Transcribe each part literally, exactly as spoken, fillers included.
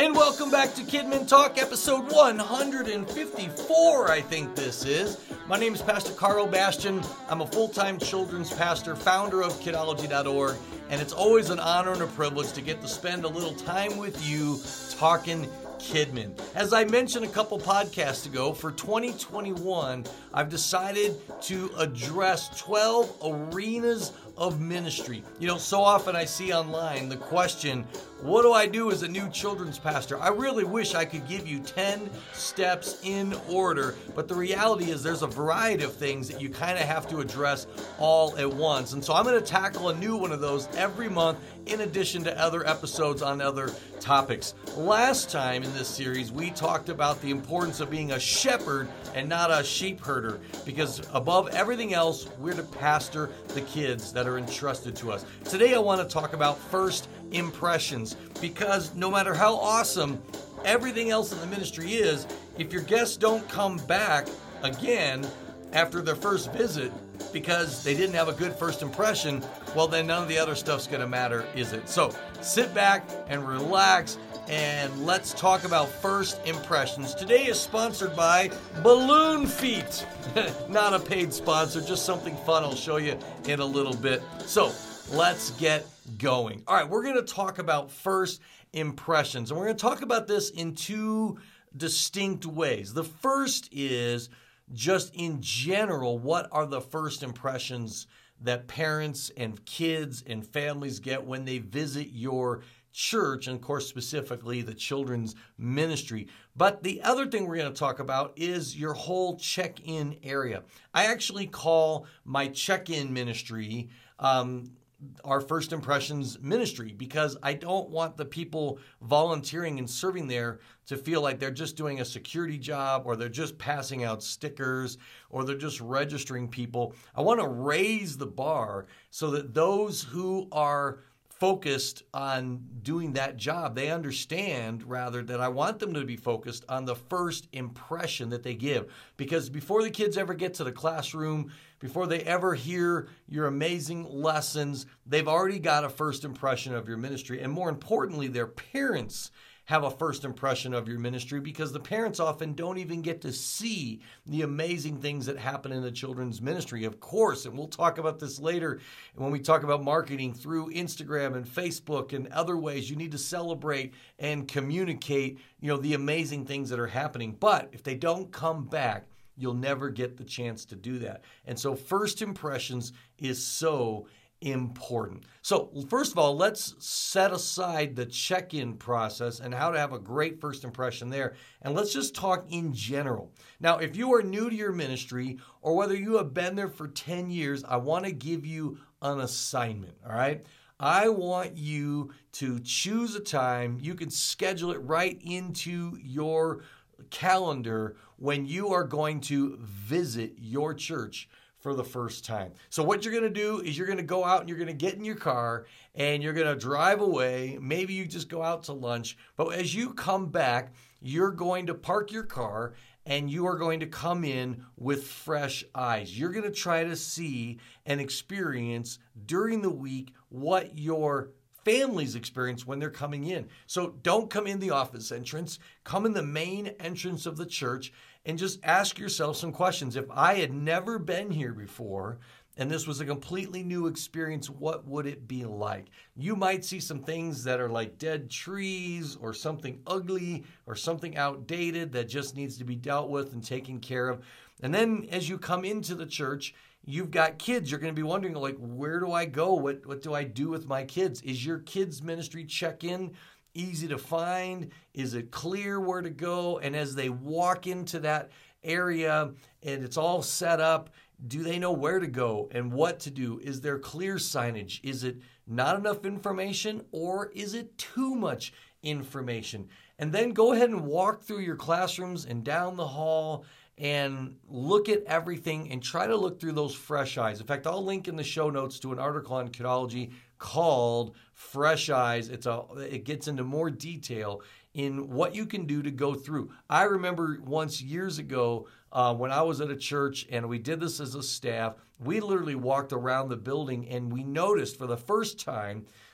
And welcome back to Kidmin Talk, episode one hundred fifty-four, I think this is. My name is Pastor Carl Bastian. I'm a full-time children's pastor, founder of kidology dot org, and it's always an honor and a privilege to get to spend a little time with you talking Kidmin. As I mentioned a couple podcasts ago, for twenty twenty-one, I've decided to address twelve arenas of ministry. You know, so often I see online the question, what do I do as a new children's pastor? I really wish I could give you ten steps in order, but the reality is there's a variety of things that you kind of have to address all at once. And so I'm going to tackle a new one of those every month in addition to other episodes on other topics. Last time in this series, we talked about the importance of being a shepherd and not a sheep herder, because above everything else, we're to pastor the kids that are entrusted to us. Today, I want to talk about first impressions, because no matter how awesome everything else in the ministry is, if your guests don't come back again after their first visit because they didn't have a good first impression, well, then none of the other stuff's going to matter, is it? So sit back and relax, and let's talk about first impressions. Today is sponsored by Balloon Feet. Not a paid sponsor, just something fun I'll show you in a little bit. So let's get going. All right, we're going to talk about first impressions, and we're going to talk about this in two distinct ways. The first is just in general, what are the first impressions that parents and kids and families get when they visit your church, and of course specifically the children's ministry. But the other thing we're going to talk about is your whole check-in area. I actually call my check-in ministry um, our first impressions ministry, because I don't want the people volunteering and serving there to feel like they're just doing a security job, or they're just passing out stickers, or they're just registering people. I want to raise the bar so that those who are focused on doing that job, they understand rather that I want them to be focused on the first impression that they give. Because before the kids ever get to the classroom, before they ever hear your amazing lessons, they've already got a first impression of your ministry. And more importantly, their parents have a first impression of your ministry, because the parents often don't even get to see the amazing things that happen in the children's ministry, of course. And we'll talk about this later when we talk about marketing through Instagram and Facebook and other ways. You need to celebrate and communicate, you know, the amazing things that are happening. But if they don't come back, you'll never get the chance to do that. And so first impressions is so important. So first of all, let's set aside the check-in process and how to have a great first impression there. And let's just talk in general. Now, if you are new to your ministry, or whether you have been there for ten years, I want to give you an assignment, all right? I want you to choose a time. You can schedule it right into your calendar when you are going to visit your church for the first time. So what you're going to do is you're going to go out and you're going to get in your car and you're going to drive away. Maybe you just go out to lunch. But as you come back, you're going to park your car and you are going to come in with fresh eyes. You're going to try to see and experience during the week what your families experience when they're coming in. So don't come in the office entrance. Come in the main entrance of the church and just ask yourself some questions. If I had never been here before and this was a completely new experience, what would it be like? You might see some things that are like dead trees, or something ugly, or something outdated that just needs to be dealt with and taken care of. And then as you come into the church, you've got kids. You're going to be wondering, like, where do I go? What, what do I do with my kids? Is your kids' ministry check-in easy to find? Is it clear where to go? And as they walk into that area and it's all set up, do they know where to go and what to do? Is there clear signage? Is it not enough information, or is it too much information? And then go ahead and walk through your classrooms and down the hall and look at everything and try to look through those fresh eyes. In fact, I'll link in the show notes to an article on Kidology called Fresh Eyes. It's a, it gets into more detail in what you can do to go through. I remember once years ago uh, when I was at a church and we did this as a staff, we literally walked around the building and we noticed for the first time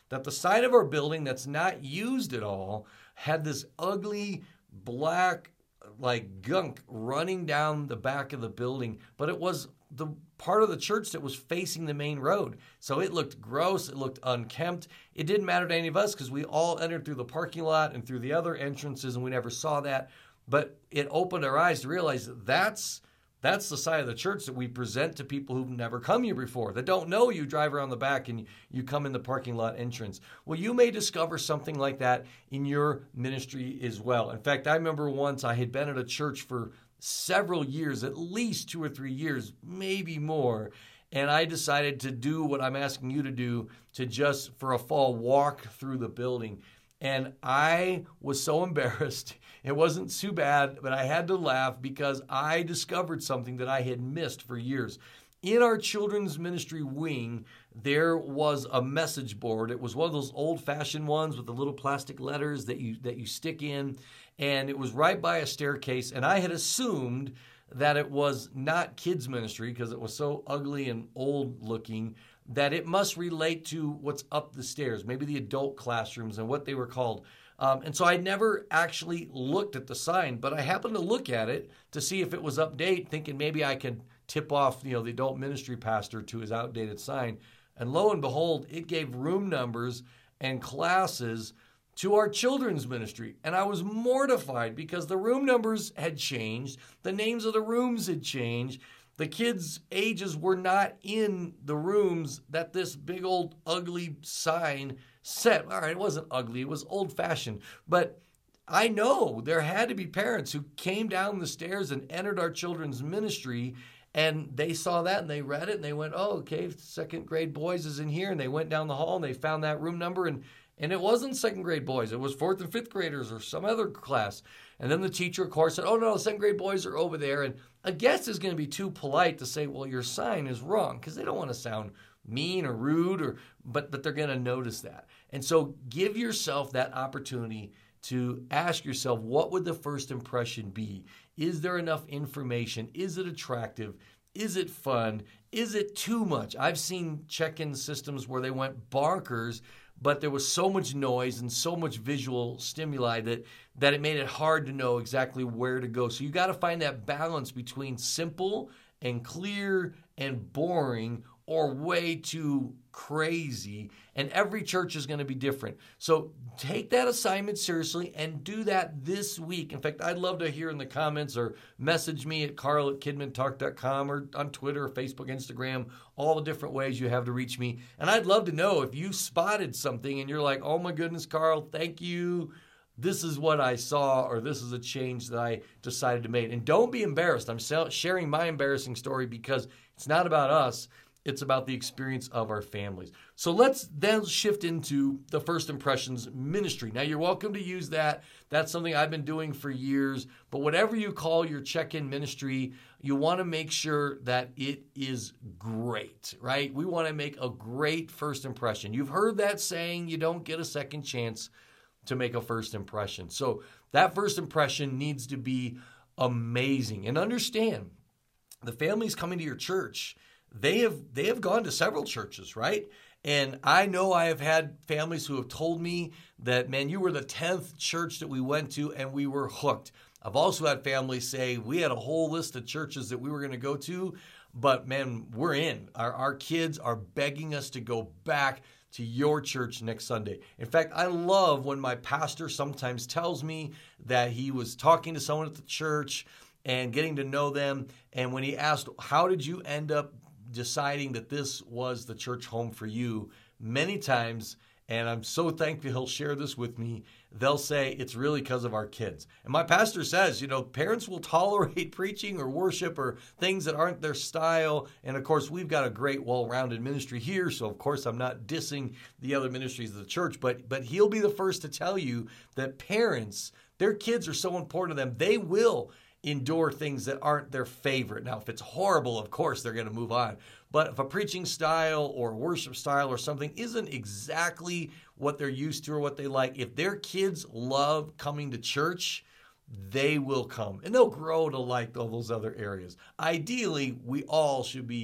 that the side of our building that's not used at all had this ugly black like gunk running down the back of the building, but it was the part of the church that was facing the main road. So it looked gross. It looked unkempt. It didn't matter to any of us because we all entered through the parking lot and through the other entrances, and we never saw that. But it opened our eyes to realize that that's, that's the side of the church that we present to people who've never come here before, that don't know you drive around the back and you come in the parking lot entrance. Well, you may discover something like that in your ministry as well. In fact, I remember once I had been at a church for several years, at least two or three years, maybe more. And I decided to do what I'm asking you to do, to just for a fall walk through the building. And I was so embarrassed. It wasn't too bad, but I had to laugh because I discovered something that I had missed for years. In our children's ministry wing, there was a message board. It was one of those old-fashioned ones with the little plastic letters that you that you stick in, and it was right by a staircase. And I had assumed that it was not kids ministry because it was so ugly and old-looking that it must relate to what's up the stairs, maybe the adult classrooms and what they were called. Um, and so I never actually looked at the sign, but I happened to look at it to see if it was update, thinking maybe I could tip off, you know, the adult ministry pastor to his outdated sign. And lo and behold, it gave room numbers and classes to our children's ministry. And I was mortified because the room numbers had changed. The names of the rooms had changed. The kids' ages were not in the rooms that this big old ugly sign said. All right, it wasn't ugly. It was old-fashioned. But I know there had to be parents who came down the stairs and entered our children's ministry, and they saw that and they read it and they went, oh, okay, second grade boys is in here. And they went down the hall and they found that room number, and And it wasn't second grade boys. It was fourth and fifth graders or some other class. And then the teacher, of course, said, oh, no, the second grade boys are over there. And a guest is going to be too polite to say, well, your sign is wrong, because they don't want to sound mean or rude, or but, but they're going to notice that. And so give yourself that opportunity to ask yourself, what would the first impression be? Is there enough information? Is it attractive? Is it fun? Is it too much? I've seen check-in systems where they went bonkers, but there was so much noise and so much visual stimuli that, that it made it hard to know exactly where to go. So you got to find that balance between simple and clear and boring, or way too crazy. And every church is going to be different. So take that assignment seriously and do that this week. In fact, I'd love to hear in the comments, or message me at carl at kidmin talk dot com, or on Twitter, Facebook, Instagram, all the different ways you have to reach me. And I'd love to know if you spotted something and you're like, oh my goodness, Carl, thank you. This is what I saw, or this is a change that I decided to make. And don't be embarrassed. I'm sharing my embarrassing story because it's not about us. It's about the experience of our families. So let's then shift into the First Impressions ministry. Now, you're welcome to use that. That's something I've been doing for years. But whatever you call your check-in ministry, you want to make sure that it is great, right? We want to make a great first impression. You've heard that saying, you don't get a second chance to make a first impression. So that first impression needs to be amazing. And understand, the families coming to your church, They have they have gone to several churches, right? And I know I have had families who have told me that, man, you were the tenth church that we went to and we were hooked. I've also had families say we had a whole list of churches that we were going to go to, but man, we're in. Our, our kids are begging us to go back to your church next Sunday. In fact, I love when my pastor sometimes tells me that he was talking to someone at the church and getting to know them. And when he asked, how did you end up deciding that this was the church home for you, many times, and I'm so thankful he'll share this with me, they'll say it's really because of our kids. And my pastor says, you know, parents will tolerate preaching or worship or things that aren't their style. And of course, we've got a great, well-rounded ministry here. So of course, I'm not dissing the other ministries of the church, but but he'll be the first to tell you that parents, their kids are so important to them, they will endure things that aren't their favorite. Now, if it's horrible, of course, they're going to move on. But if a preaching style or worship style or something isn't exactly what they're used to or what they like, if their kids love coming to church, they will come. And they'll grow to like all those other areas. Ideally, we all should be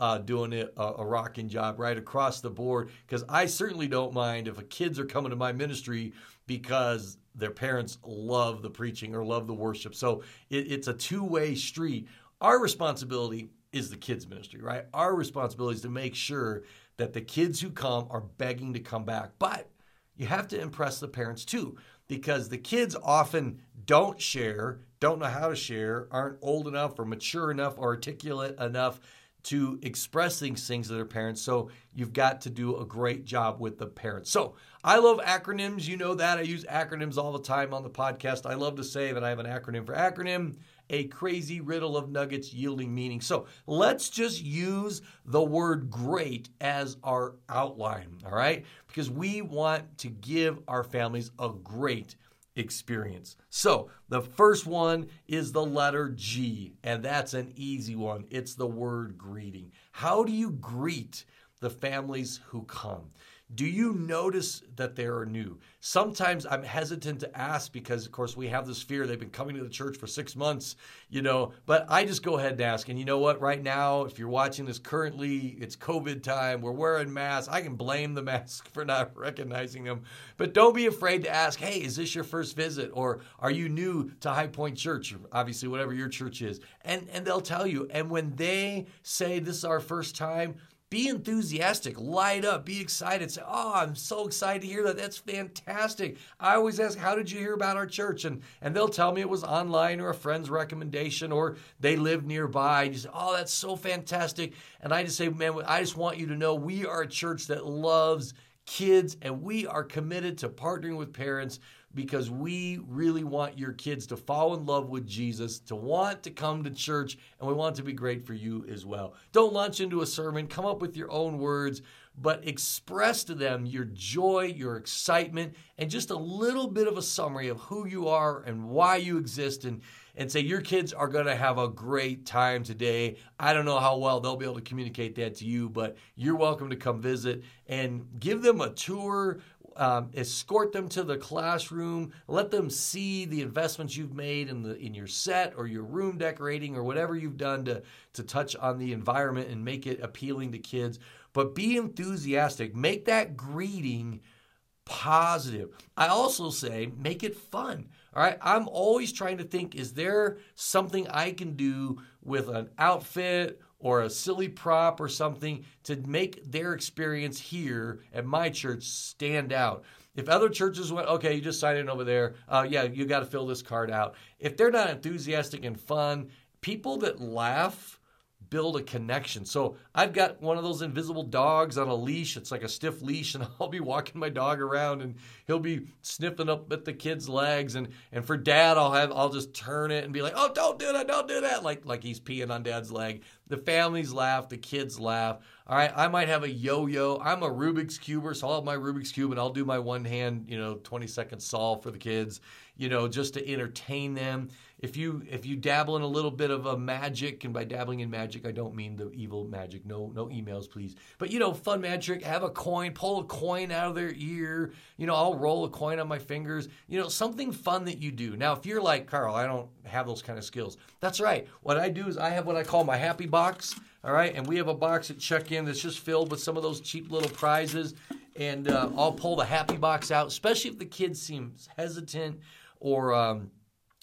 uh, doing a, a rocking job right across the board, because I certainly don't mind if kids are coming to my ministry because their parents love the preaching or love the worship. So it, it's a two-way street. Our responsibility is the kids ministry, right? Our responsibility is to make sure that the kids who come are begging to come back. But you have to impress the parents too, because the kids often don't share, don't know how to share, aren't old enough or mature enough or articulate enough to express these things to their parents. So you've got to do a great job with the parents. So I love acronyms. You know that. I use acronyms all the time on the podcast. I love to say that I have an acronym for acronym, a crazy riddle of nuggets yielding meaning. So let's just use the word great as our outline, all right? Because we want to give our families a great experience. So the first one is the letter G, and that's an easy one. It's the word greeting. How do you greet the families who come? Do you notice that they are new? Sometimes I'm hesitant to ask because, of course, we have this fear. They've been coming to the church for six months, you know, but I just go ahead and ask. And you know what? Right now, if you're watching this currently, it's COVID time. We're wearing masks. I can blame the mask for not recognizing them. But don't be afraid to ask, hey, is this your first visit? Or are you new to High Point Church? Obviously, whatever your church is. And, and they'll tell you. And when they say this is our first time, be enthusiastic, light up, be excited. Say, oh, I'm so excited to hear that. That's fantastic. I always ask, how did you hear about our church? And and they'll tell me it was online or a friend's recommendation or they live nearby. And you say, oh, that's so fantastic. And I just say, man, I just want you to know we are a church that loves kids and we are committed to partnering with parents because we really want your kids to fall in love with Jesus, to want to come to church, and we want it to be great for you as well. Don't launch into a sermon. Come up with your own words, but express to them your joy, your excitement, and just a little bit of a summary of who you are and why you exist, and, and say your kids are going to have a great time today. I don't know how well they'll be able to communicate that to you, but you're welcome to come visit and give them a tour. Um, escort them to the classroom, let them see the investments you've made in the in your set or your room decorating or whatever you've done to, to touch on the environment and make it appealing to kids. But be enthusiastic. Make that greeting positive. I also say make it fun. All right. I'm always trying to think, is there something I can do with an outfit or a silly prop or something to make their experience here at my church stand out? If other churches went, okay, you just sign in over there. Uh, yeah, you got to fill this card out. If they're not enthusiastic and fun, people that laugh build a connection. So I've got one of those invisible dogs on a leash. It's like a stiff leash, and I'll be walking my dog around, and he'll be sniffing up at the kids' legs. And and for Dad, I'll have I'll just turn it and be like, oh, don't do that, don't do that, like like he's peeing on Dad's leg. The families laugh, the kids laugh. All right, I might have a yo-yo. I'm a Rubik's Cuber, so I'll have my Rubik's Cube, and I'll do my one-hand, you know, twenty-second solve for the kids, you know, just to entertain them. If you if you dabble in a little bit of a magic, and by dabbling in magic, I don't mean the evil magic. No, no emails, please. But, you know, fun magic, have a coin, pull a coin out of their ear. You know, I'll roll a coin on my fingers. You know, something fun that you do. Now, if you're like, Carl, I don't have those kind of skills. That's right. What I do is I have what I call my happy box. All right, and we have a box at check-in that's just filled with some of those cheap little prizes, and uh, I'll pull the happy box out, especially if the kid seems hesitant or um,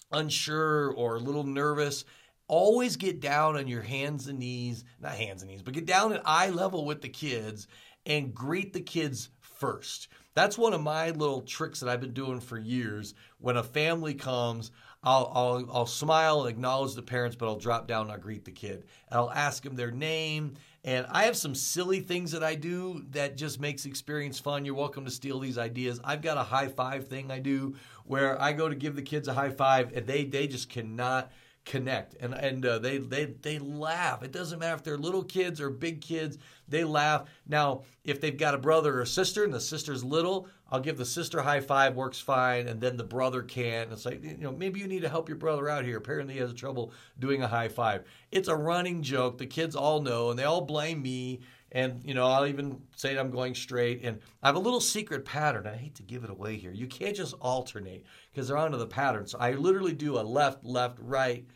unsure or a little nervous. Always get down on your hands and knees, not hands and knees, but get down at eye level with the kids and greet the kids first. That's one of my little tricks that I've been doing for years. When a family comes, I'll, I'll, I'll smile and acknowledge the parents, but I'll drop down and I'll greet the kid. And I'll ask them their name. And I have some silly things that I do that just makes the experience fun. You're welcome to steal these ideas. I've got a high five thing I do where I go to give the kids a high five, and they they just cannot connect, and and uh, they they they laugh. It doesn't matter if they're little kids or big kids, they laugh. Now, if they've got a brother or a sister and the sister's little, I'll give the sister a high five, works fine, and then the brother can't. It's like, you know, maybe you need to help your brother out here. Apparently he has trouble doing a high five. It's a running joke. The kids all know, and they all blame me. And, you know, I'll even say I'm going straight. And I have a little secret pattern. I hate to give it away here. You can't just alternate because they're onto the pattern. So I literally do a left, left, right,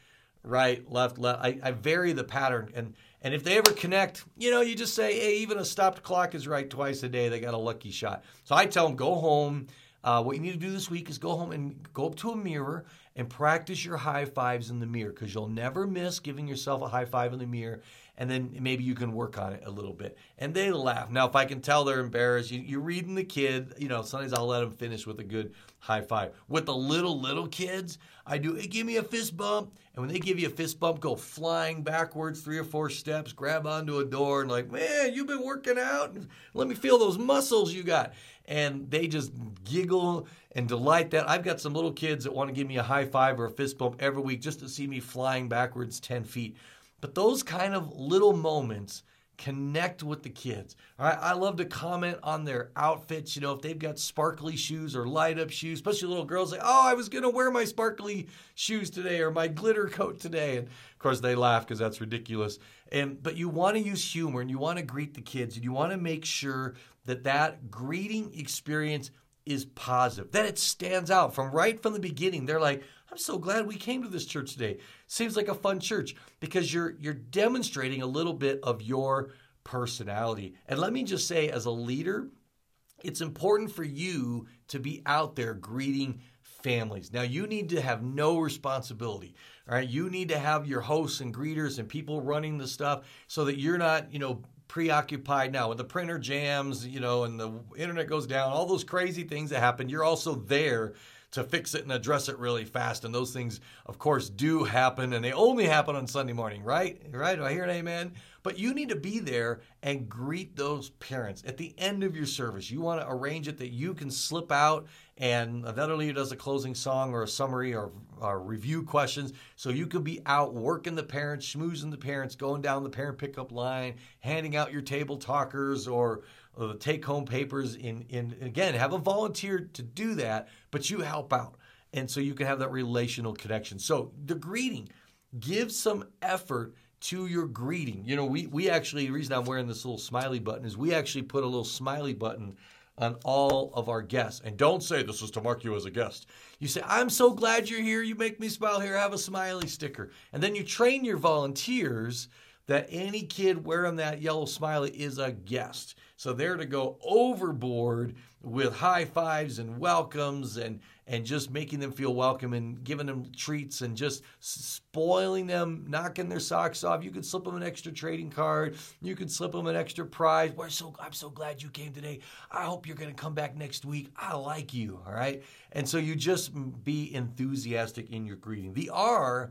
right, left, left. I, I vary the pattern. And and if they ever connect, you know, you just say, hey, even a stopped clock is right twice a day. They got a lucky shot. So I tell them, go home. Uh, what you need to do this week is go home and go up to a mirror and practice your high fives in the mirror, because you'll never miss giving yourself a high five in the mirror, and then maybe you can work on it a little bit. And they laugh. Now, if I can tell they're embarrassed, you, you're reading the kid, you know, sometimes I'll let them finish with a good high five. With the little, little kids, I do, hey, give me a fist bump. And when they give you a fist bump, go flying backwards three or four steps, grab onto a door, and like, man, you've been working out. Let me feel those muscles you got. And they just giggle and delight that. I've got some little kids that want to give me a high five or a fist bump every week just to see me flying backwards ten feet. But those kind of little moments connect with the kids. All right, I love to comment on their outfits. You know, if they've got sparkly shoes or light up shoes, especially little girls say, oh, I was going to wear my sparkly shoes today or my glitter coat today. And of course they laugh because that's ridiculous. And but you want to use humor and you want to greet the kids and you want to make sure that that greeting experience is positive, that it stands out from right from the beginning. They're like, I'm so glad we came to this church today. Seems like a fun church, because you're you're demonstrating a little bit of your personality. And let me just say, as a leader, it's important for you to be out there greeting families. Now, you need to have no responsibility. All right, you need to have your hosts and greeters and people running the stuff so that you're not, you know, preoccupied now when the printer jams, you know, and the internet goes down, all those crazy things that happen. You're also there to fix it and address it really fast. And those things, of course, do happen, and they only happen on Sunday morning, right? Right? Do I hear an amen? But you need to be there and greet those parents at the end of your service. You want to arrange it that you can slip out, and another leader does a closing song or a summary or, or review questions. So you could be out working the parents, schmoozing the parents, going down the parent pickup line, handing out your table talkers or or the take-home papers. In, in again, have a volunteer to do that, but you help out. And so you can have that relational connection. So the greeting, give some effort to your greeting. You know, we we actually, the reason I'm wearing this little smiley button is we actually put a little smiley button on all of our guests. And don't say this is to mark you as a guest. You say, I'm so glad you're here. You make me smile. Here, have a smiley sticker. And then you train your volunteers that any kid wearing that yellow smiley is a guest. So they're to go overboard with high fives and welcomes and and just making them feel welcome and giving them treats and just spoiling them, knocking their socks off. You could slip them an extra trading card. You could slip them an extra prize. We're so, I'm so glad you came today. I hope you're going to come back next week. I like you, all right? And so you just be enthusiastic in your greeting. The R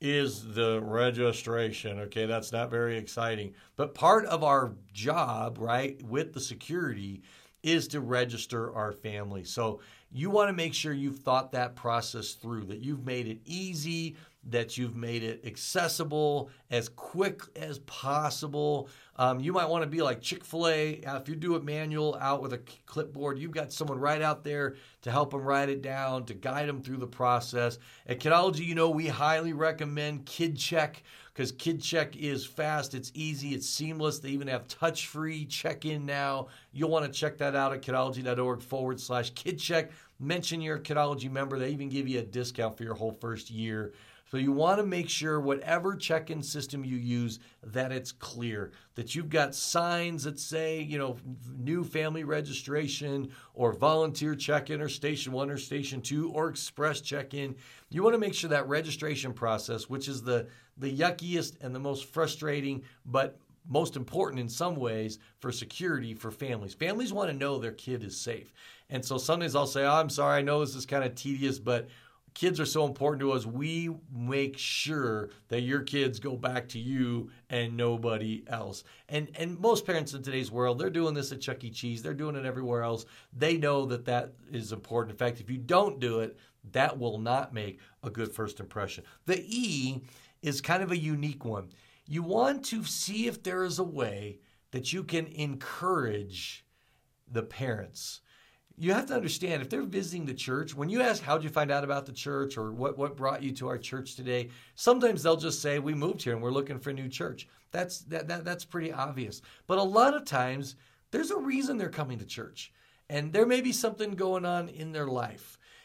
is the registration, okay? That's not very exciting. But part of our job, right, with the security is to register our family. So you want to make sure you've thought that process through, that you've made it easy, that you've made it accessible, as quick as possible. Um, you might want to be like Chick-fil-A. Uh, if you do it manual out with a clipboard, you've got someone right out there to help them write it down, to guide them through the process. At Kidology, you know, we highly recommend KidCheck, because KidCheck is fast, it's easy, it's seamless. They even have touch-free check-in now. You'll want to check that out at kidology.org forward slash KidCheck. Mention you're a Kidology member. They even give you a discount for your whole first year. So you want to make sure whatever check-in system you use, that it's clear, that you've got signs that say, you know, new family registration or volunteer check-in or station one or station two or express check-in. You want to make sure that registration process, which is the, the yuckiest and the most frustrating, but most important in some ways for security for families. Families want to know their kid is safe. And so sometimes I'll say, oh, I'm sorry, I know this is kind of tedious, but kids are so important to us. We make sure that your kids go back to you and nobody else. And and most parents in today's world, they're doing this at Chuck E. Cheese. They're doing it everywhere else. They know that that is important. In fact, if you don't do it, that will not make a good first impression. The E is kind of a unique one. You want to see if there is a way that you can encourage the parents. You have to understand, if they're visiting the church, when you ask, how'd you find out about the church, or what, what brought you to our church today, sometimes they'll just say, we moved here and we're looking for a new church. That's that, that that's pretty obvious. But a lot of times, there's a reason they're coming to church. And there may be something going on in their life.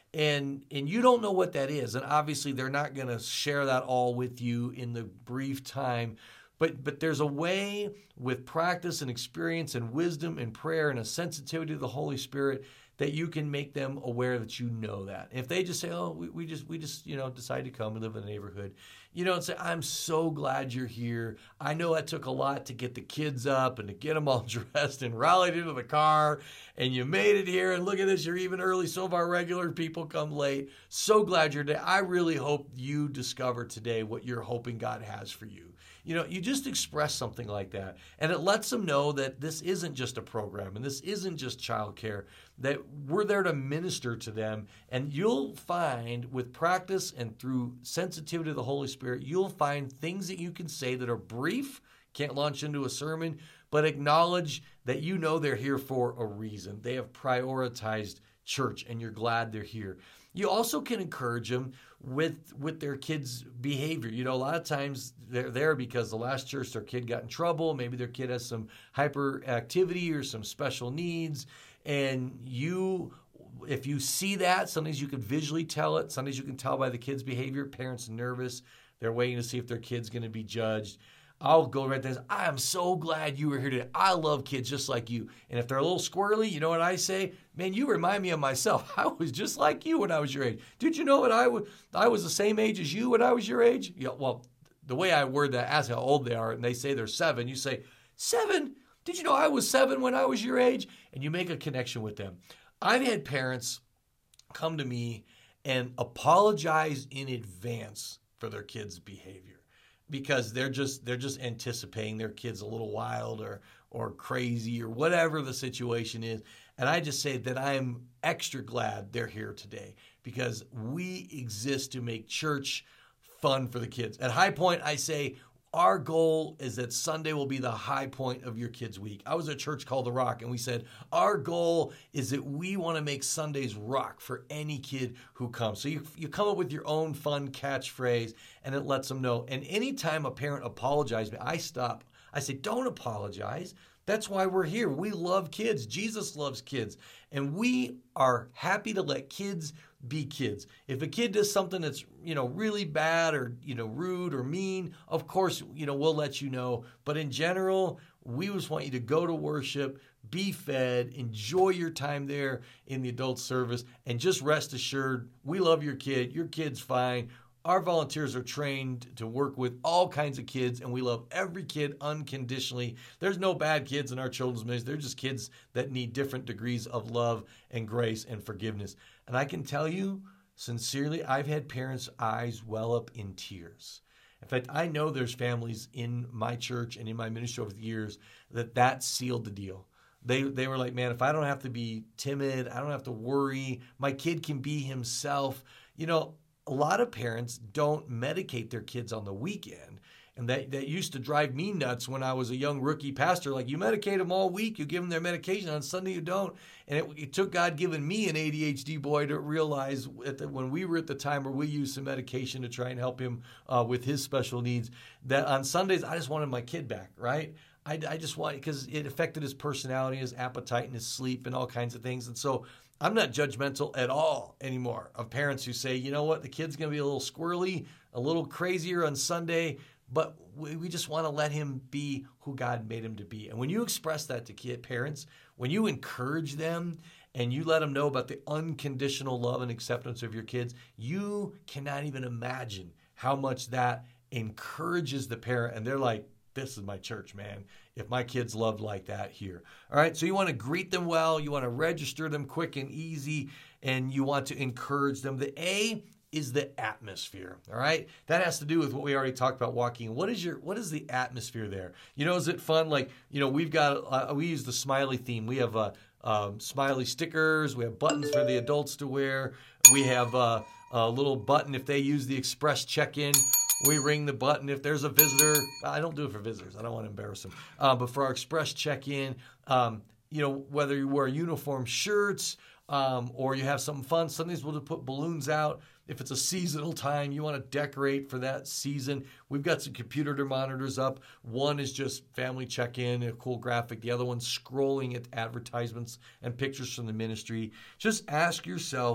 And and you don't know what that is. And obviously they're not going to share that all with you in the brief time. But but there's a way with practice and experience and wisdom and prayer and a sensitivity to the Holy Spirit that you can make them aware that you know that. If they just say, oh, we, we just we just, you know, decide to come and live in the neighborhood, you know, and say, I'm so glad you're here. I know it took a lot to get the kids up and to get them all dressed and rallied into the car, and you made it here, and look at this, you're even early. Some of our regular people come late. So glad you're there. I really hope you discover today what you're hoping God has for you. You know, you just express something like that, and it lets them know that this isn't just a program and this isn't just childcare, that we're there to minister to them. And you'll find with practice and through sensitivity to the Holy Spirit, you'll find things that you can say that are brief, can't launch into a sermon, but acknowledge that you know they're here for a reason. They have prioritized church, and you're glad they're here. You also can encourage them with with their kids' behavior. You know, a lot of times they're there because the last church their kid got in trouble. Maybe their kid has some hyperactivity or some special needs. And you, if you see that, sometimes you can visually tell it. Sometimes you can tell by the kid's behavior. Parents are nervous. They're waiting to see if their kid's going to be judged. I'll go right there. I am so glad you were here today. I love kids just like you. And if they're a little squirrely, you know what I say? Man, you remind me of myself. I was just like you when I was your age. Did you know that I was, I was the same age as you when I was your age? Yeah, well, the way I word that, ask how old they are, and they say they're seven, you say, seven? Did you know I was seven when I was your age? And you make a connection with them. I've had parents come to me and apologize in advance for their kids' behavior, because they're just they're just anticipating their kid's a little wild or or crazy or whatever the situation is. And I just say that I'm extra glad they're here today, because we exist to make church fun for the kids. At High Point, I say our goal is that Sunday will be the high point of your kids' week. I was at a church called The Rock, and we said our goal is that we want to make Sundays rock for any kid who comes. So you, you come up with your own fun catchphrase, and it lets them know. And anytime a parent apologizes, I stop. I say, don't apologize. That's why we're here. We love kids. Jesus loves kids. And we are happy to let kids be kids. If a kid does something that's, you know, really bad or, you know, rude or mean, of course, you know, we'll let you know. But in general, we just want you to go to worship, be fed, enjoy your time there in the adult service, and just rest assured, we love your kid. Your kid's fine. Our volunteers are trained to work with all kinds of kids, and we love every kid unconditionally. There's no bad kids in our children's ministry. They're just kids that need different degrees of love and grace and forgiveness. And I can tell you, sincerely, I've had parents' eyes well up in tears. In fact, I know there's families in my church and in my ministry over the years that that sealed the deal. They they were like, man, if I don't have to be timid, I don't have to worry, my kid can be himself. You know, a lot of parents don't medicate their kids on the weekend. And that, that used to drive me nuts when I was a young rookie pastor. Like, you medicate them all week, you give them their medication, on Sunday you don't. And it, it took God giving me an A D H D boy to realize at the, when we were at the time where we used some medication to try and help him uh, with his special needs, that on Sundays I just wanted my kid back, right? I, I just wanted, because it affected his personality, his appetite, and his sleep and all kinds of things. And so I'm not judgmental at all anymore of parents who say, you know what, the kid's going to be a little squirrely, a little crazier on Sunday, but we, we just want to let him be who God made him to be. And when you express that to kid parents, when you encourage them and you let them know about the unconditional love and acceptance of your kids, you cannot even imagine how much that encourages the parent. And they're like, this is my church, man. If my kids loved like that here. All right, so you want to greet them well. You want to register them quick and easy, and you want to encourage them. The A is the atmosphere, all right? That has to do with what we already talked about walking. What is your what is the atmosphere there? You know, is it fun? Like, you know, we've got, uh, we use the smiley theme. We have uh, um, smiley stickers. We have buttons for the adults to wear. We have uh, a little button if they use the express check-in. We ring the button if there's a visitor. I don't do it for visitors. I don't want to embarrass them. Uh, but for our express check-in, um, you know, whether you wear uniform shirts um, or you have something fun, sometimes we'll just put balloons out. If it's a seasonal time, you want to decorate for that season. We've got some computer monitors up. One is just family check-in, a cool graphic. The other one's scrolling at advertisements and pictures from the ministry. Just ask yourself,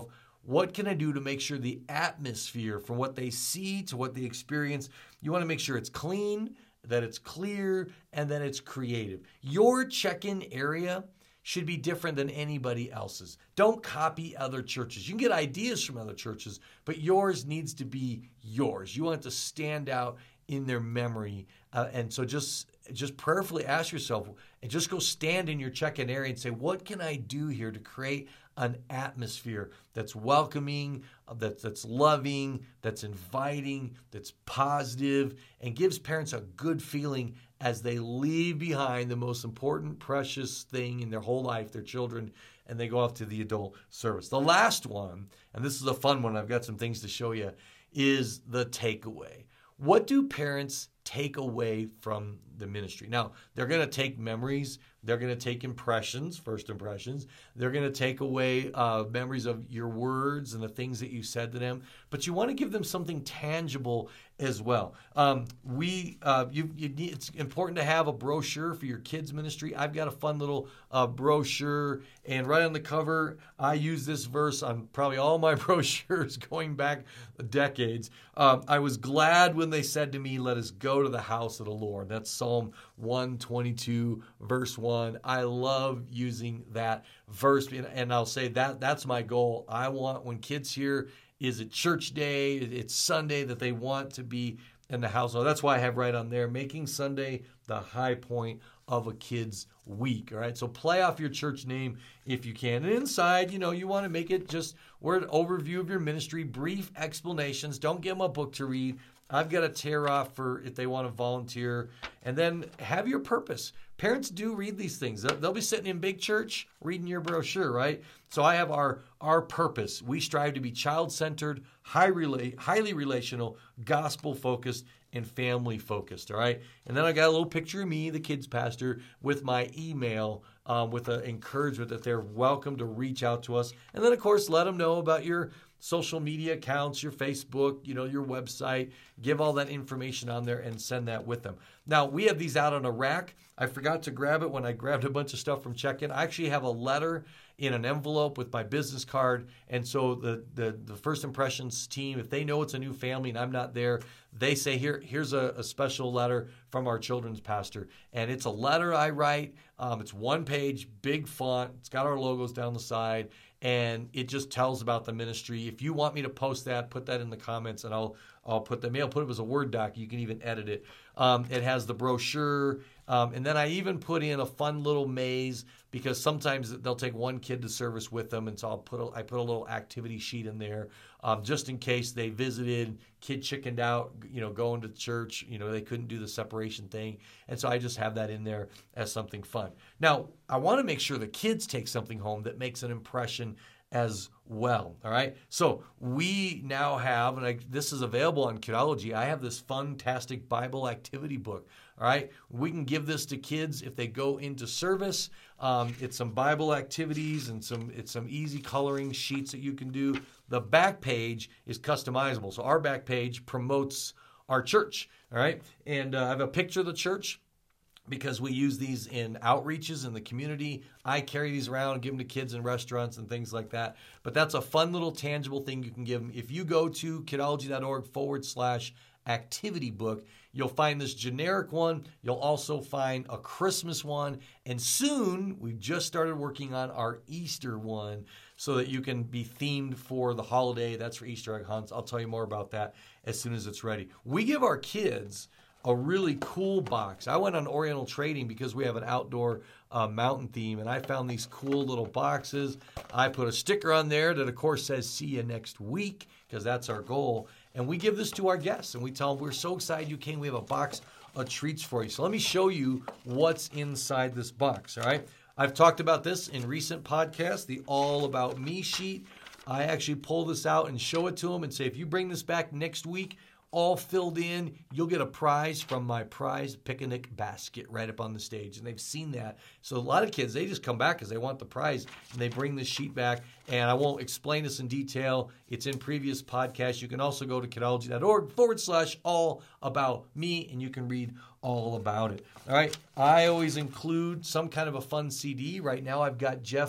what can I do to make sure the atmosphere, from what they see to what they experience, you want to make sure it's clean, that it's clear, and that it's creative. Your check-in area should be different than anybody else's. Don't copy other churches. You can get ideas from other churches, but yours needs to be yours. You want it to stand out in their memory. Uh, and so just, just prayerfully ask yourself, and just go stand in your check-in area and say, what can I do here to create an atmosphere that's welcoming, that, that's loving, that's inviting, that's positive, and gives parents a good feeling as they leave behind the most important, precious thing in their whole life, their children, and they go off to the adult service. The last one, and this is a fun one, I've got some things to show you, is the takeaway. What do parents take away from the ministry? Now, they're going to take memories. They're going to take impressions, first impressions. They're going to take away uh, memories of your words and the things that you said to them. But you want to give them something tangible as well. Um, we, uh, you, you need, it's important to have a brochure for your kids' ministry. I've got a fun little uh, brochure, and right on the cover, I use this verse on probably all my brochures going back decades. Um, I was glad when they said to me, "Let us go to the house of the Lord." That's Psalm one twenty-two, verse one. I love using that verse, and I'll say that that's my goal. I want, when kids hear, is it church day, it's Sunday, that they want to be in the house. So that's why I have right on there, making Sunday the high point of a kid's week. All right, so play off your church name if you can. And inside, you know, you want to make it just word overview of your ministry, brief explanations. Don't give them a book to read. I've got a tear off for if they want to volunteer. And then have your purpose. Parents do read these things. They'll be sitting in big church reading your brochure, right? So I have our, our purpose. We strive to be child-centered, high rela- highly relational, gospel-focused, and family-focused, all right? And then I got a little picture of me, the kids pastor, with my email um, with an encouragement that they're welcome to reach out to us. And then, of course, let them know about your social media accounts, your Facebook, you know, your website. Give all that information on there and send that with them. Now, we have these out on a rack. I forgot to grab it when I grabbed a bunch of stuff from check-in. I actually have a letter in an envelope with my business card. And so the, the, the First Impressions team, if they know it's a new family and I'm not there, they say, here, here's a, a special letter from our children's pastor. And it's a letter I write. Um, it's one page, big font. It's got our logos down the side. And it just tells about the ministry. If you want me to post that, put that in the comments, and I'll I'll put the mail. Put it as a Word doc. You can even edit it. Um, it has the brochure, um, and then I even put in a fun little maze, because sometimes they'll take one kid to service with them, and so I'll put a, I put a little activity sheet in there, um, just in case they visited, kid chickened out, you know, going to church, you know, they couldn't do the separation thing, and so I just have that in there as something fun. Now, I want to make sure the kids take something home that makes an impression as well, all right? So we now have, and I, this is available on Kidology, I have this fantastic Bible activity book, all right? We can give this to kids if they go into service. Um, it's some Bible activities and some it's some easy coloring sheets that you can do. The back page is customizable. So our back page promotes our church, all right? And uh, I have a picture of the church, because we use these in outreaches in the community. I carry these around and give them to kids in restaurants and things like that. But that's a fun little tangible thing you can give them. If you go to kidology.org forward slash activity book, you'll find this generic one. You'll also find a Christmas one. And soon, we've just started working on our Easter one so that you can be themed for the holiday. That's for Easter egg hunts. I'll tell you more about that as soon as it's ready. We give our kids a really cool box. I went on Oriental Trading because we have an outdoor uh, mountain theme, and I found these cool little boxes. I put a sticker on there that, of course, says, "See you next week," because that's our goal. And we give this to our guests, and we tell them, we're so excited you came. We have a box of treats for you. So let me show you what's inside this box, all right? I've talked about this in recent podcasts, the All About Me sheet. I actually pull this out and show it to them and say, if you bring this back next week, all filled in, you'll get a prize from my prize picnic basket right up on the stage. And they've seen that. So a lot of kids, they just come back because they want the prize, and they bring this sheet back. And I won't explain this in detail. It's in previous podcasts. You can also go to kidology.org forward slash all about me, and you can read all about it. All right. I always include some kind of a fun C D. Right now I've got Jeff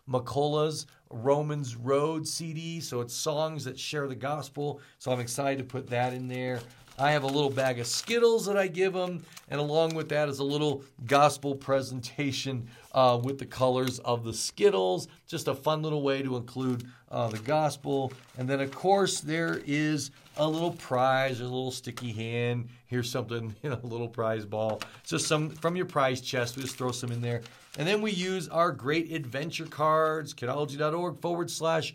McCullough's Romans Road C D, so it's songs that share the gospel. So I'm excited to put that in there. I have a little bag of Skittles that I give them, and along with that is a little gospel presentation uh, with the colors of the Skittles. Just a fun little way to include uh, the gospel. And then, of course, there is a little prize, a little sticky hand. Here's something, you know, a little prize ball. Just some from your prize chest. We just throw some in there. And then we use our great adventure cards, kidology.org forward slash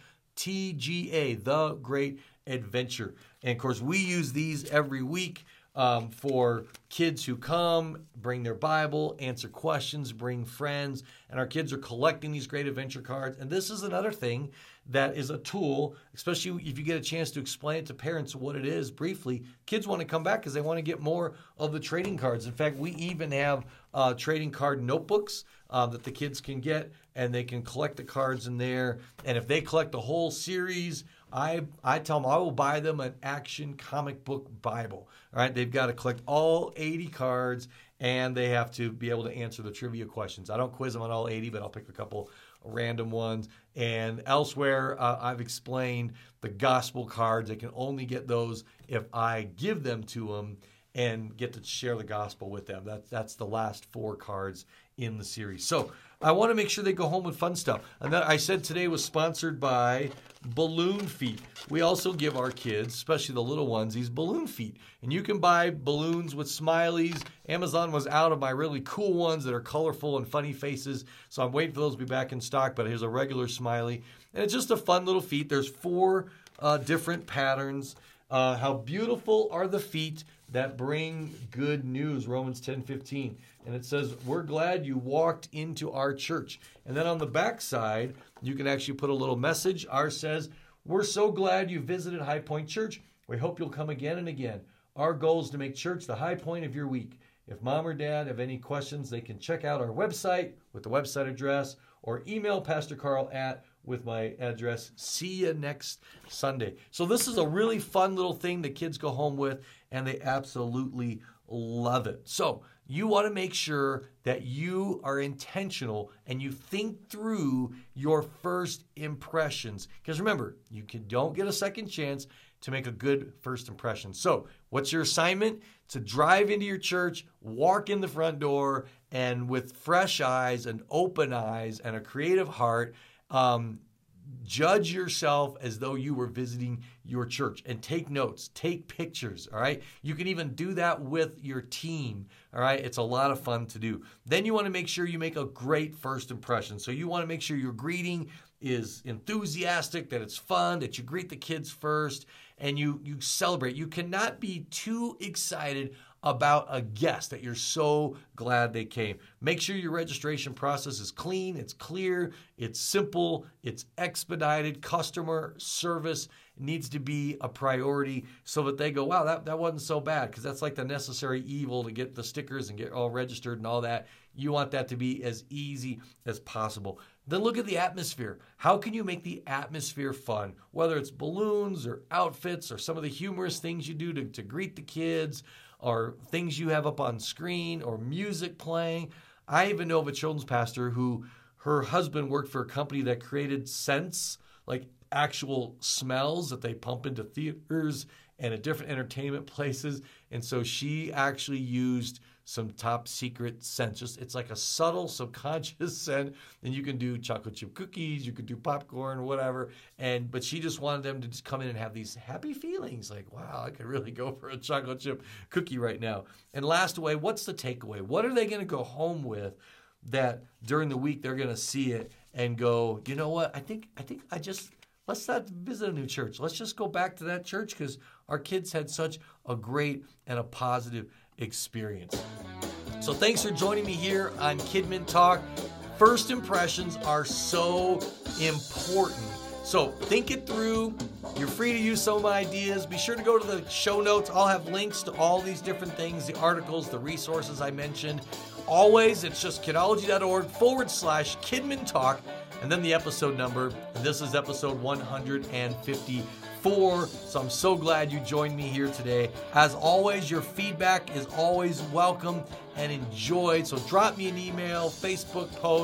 TGA, The Great Adventure. And, of course, we use these every week um, for kids who come, bring their Bible, answer questions, bring friends. And our kids are collecting these great adventure cards. And this is another thing that is a tool, especially if you get a chance to explain it to parents what it is briefly. Kids want to come back because they want to get more of the trading cards. In fact, we even have uh, trading card notebooks uh, that the kids can get, and they can collect the cards in there. And if they collect the whole series, I I tell them I will buy them an Action Comic Book Bible. All right, they've got to collect all eighty cards, and they have to be able to answer the trivia questions. I don't quiz them on all eighty, but I'll pick a couple random ones. And elsewhere, uh, I've explained the gospel cards. They can only get those if I give them to them and get to share the gospel with them. That, that's the last four cards in the series. So I want to make sure they go home with fun stuff. And that I said today was sponsored by Balloon Feet. We also give our kids, especially the little ones, these balloon feet. And you can buy balloons with smileys. Amazon was out of my really cool ones that are colorful and funny faces. So I'm waiting for those to be back in stock. But here's a regular smiley. And it's just a fun little feet. There's four uh, different patterns. Uh, how beautiful are the feet that bring good news, Romans ten fifteen. And it says, we're glad you walked into our church. And then on the back side, you can actually put a little message. Ours says, we're so glad you visited High Point Church. We hope you'll come again and again. Our goal is to make church the high point of your week. If mom or dad have any questions, they can check out our website with the website address or email Pastor Carl at with my address. See you next Sunday. So this is a really fun little thing that kids go home with, and they absolutely love it. So you want to make sure that you are intentional and you think through your first impressions. Because remember, you can, don't get a second chance to make a good first impression. So what's your assignment? To drive into your church, walk in the front door, and with fresh eyes and open eyes and a creative heart, um, judge yourself as though you were visiting your church and take notes, take pictures, all right? You can even do that with your team, all right? It's a lot of fun to do. Then you want to make sure you make a great first impression. So you want to make sure your greeting is enthusiastic, that it's fun, that you greet the kids first, and you, you celebrate. You cannot be too excited about a guest that you're so glad they came. Make sure your registration process is clean, it's clear, it's simple, it's expedited. Customer service needs to be a priority so that they go, wow, that, that wasn't so bad, because that's like the necessary evil to get the stickers and get all registered and all that. You want that to be as easy as possible. Then look at the atmosphere. How can you make the atmosphere fun? Whether it's balloons or outfits or some of the humorous things you do to, to greet the kids, or things you have up on screen, or music playing. I even know of a children's pastor who her husband worked for a company that created scents, like actual smells that they pump into theaters and at different entertainment places. And so she actually used some top secret scents. Just, it's like a subtle subconscious scent. And you can do chocolate chip cookies, you could do popcorn, whatever. And but she just wanted them to just come in and have these happy feelings. Like, wow, I could really go for a chocolate chip cookie right now. And last away, what's the takeaway? What are they going to go home with that during the week they're going to see it and go, you know what? I think I think I just let's not visit a new church. Let's just go back to that church because our kids had such a great and a positive experience. So thanks for joining me here on Kidmin Talk. First impressions are so important. So think it through. You're free to use some of my ideas. Be sure to go to the show notes. I'll have links to all these different things, the articles, the resources I mentioned. Always, it's just kidology.org forward slash Kidmin Talk, and then the episode number. And this is episode one hundred fifty-four. So I'm so glad you joined me here today. As always, your feedback is always welcome and enjoyed. So drop me an email, Facebook posts,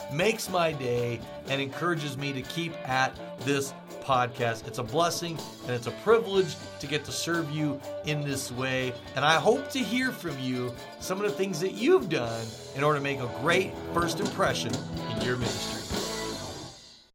makes my day and encourages me to keep at this podcast. It's a blessing and it's a privilege to get to serve you in this way. And I hope to hear from you some of the things that you've done in order to make a great first impression in your ministry.